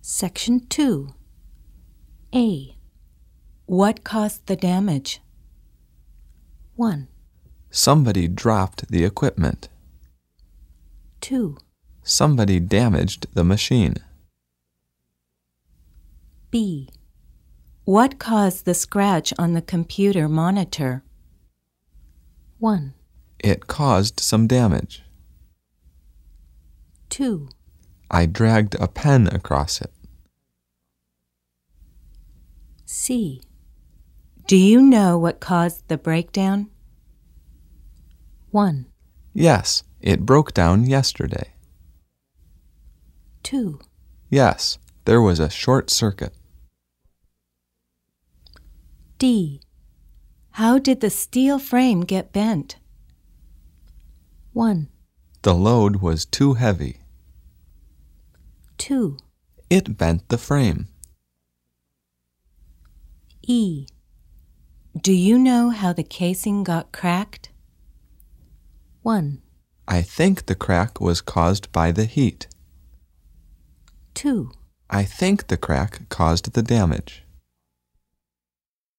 Section 2. A. What caused the damage? 1, Somebody dropped the equipment. 2, Somebody damaged the machine. B. What caused the scratch on the computer monitor? 1, It caused some damage. 2, I dragged a pen across it. C. Do you know what caused the breakdown? 1, Yes, it broke down yesterday. 2, Yes, there was a short circuit. D. How did the steel frame get bent? 1, The load was too heavy. 2, It bent the frame. E. Do you know how the casing got cracked? 1, I think the crack was caused by the heat. 2, I think the crack caused the damage.